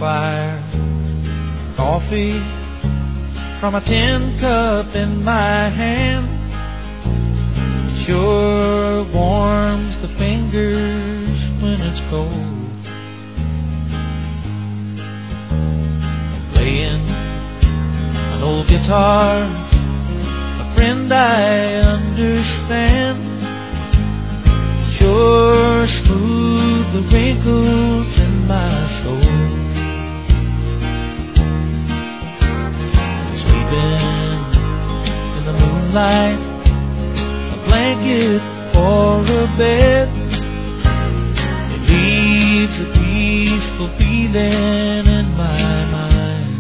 fire, coffee from a tin cup in my hand. It sure warms the fingers when it's cold. Playing an old guitar, a friend I understand. Sure smooth the wrinkles in my soul. Sleeping in the moonlight, a blanket for a bed. It leaves a peaceful feeling in my mind.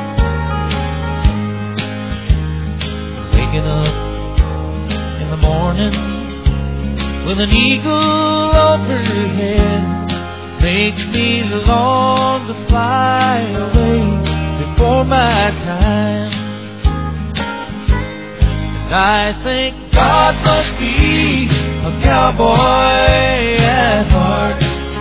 Waking up in the morning with an eagle overhead makes me long to fly away before my time. And I think God must be a cowboy at heart.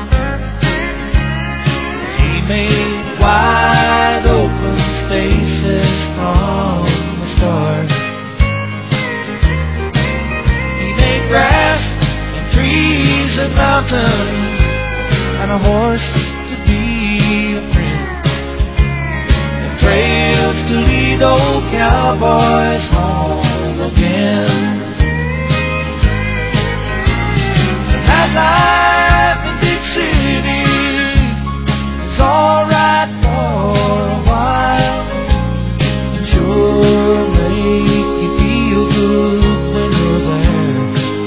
He made wide open spaces from the start. He made grass, trees and mountains, and a horse to be a friend, and trails to lead old cowboys home again. And that life in big cities is alright for a while, and sure make you feel good when you're there.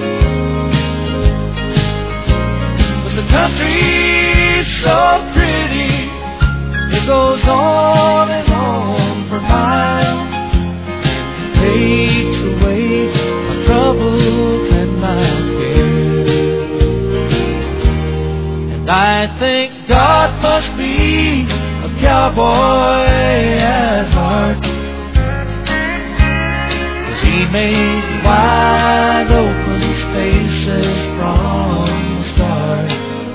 The country's so pretty, it goes on and on for miles, takes away my troubles and my cares. And I think God must be a cowboy at heart, 'cause He made wide open spaces from the start.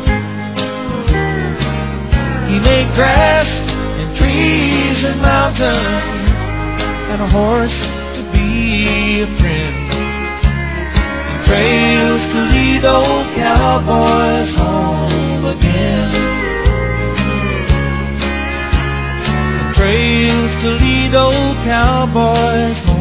He made grass and trees and mountains, and a horse to be a friend, and trails to lead old cowboys home again. And trails to lead old cowboys home